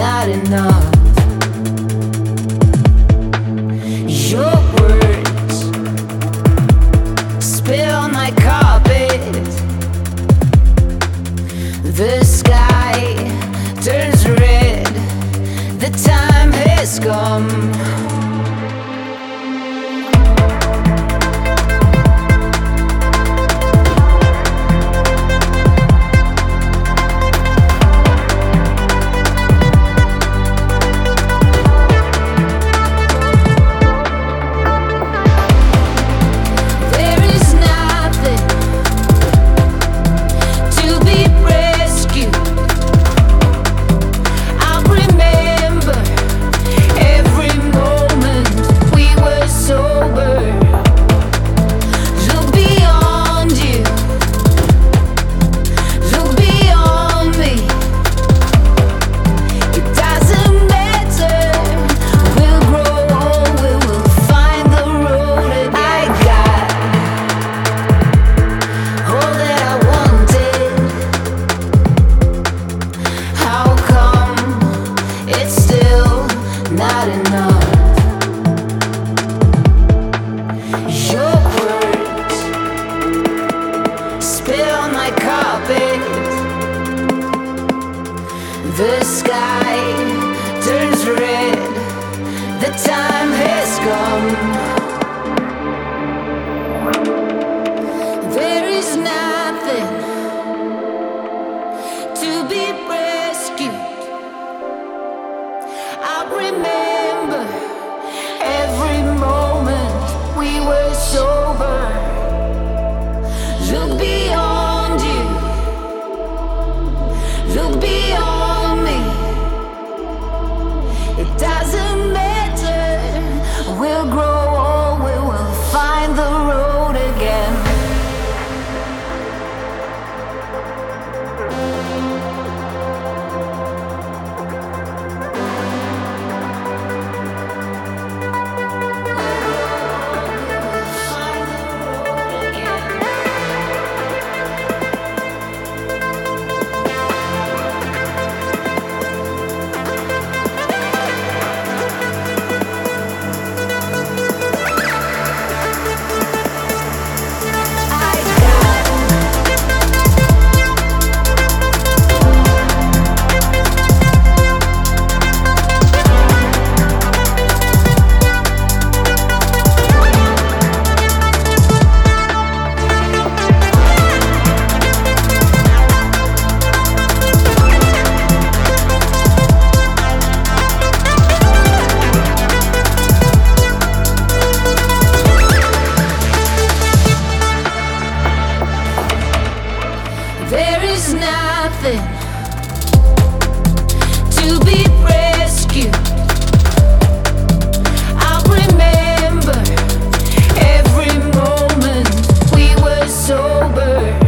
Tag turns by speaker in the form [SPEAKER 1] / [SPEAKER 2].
[SPEAKER 1] not enough. Your words spill on my carpet. The sky turns red. The time has come. Not enough. Your words spill on my carpet. The sky turns red. The time has come. There is nothing to be rescued. I remember every moment we were sober. Look beyond you, look beyond me. It doesn't matter, we'll grow old, we will find the road again. There is nothing to be rescued. I remember every moment we were sober.